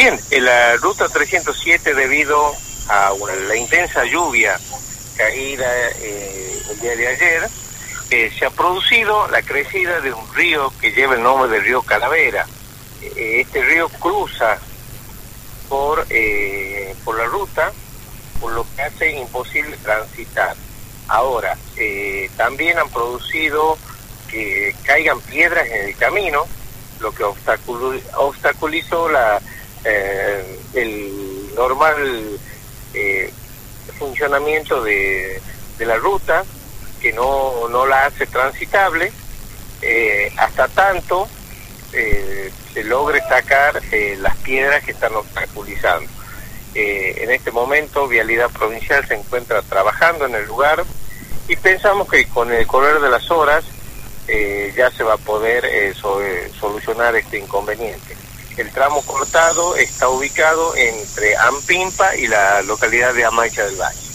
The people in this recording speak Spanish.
Bien, en la ruta 307, debido a la intensa lluvia caída el día de ayer, se ha producido la crecida de un río que lleva el nombre del río Calavera. Este río cruza por la ruta, por lo que hace imposible transitar. Ahora, también han producido que caigan piedras en el camino, lo que obstaculizó el normal funcionamiento de la ruta, que no la hace transitable, hasta tanto se logre sacar las piedras que están obstaculizando. En este momento Vialidad Provincial se encuentra trabajando en el lugar y pensamos que con el correr de las horas ya se va a poder solucionar este inconveniente. El tramo cortado está ubicado entre Ampimpa y la localidad de Amaicha del Valle.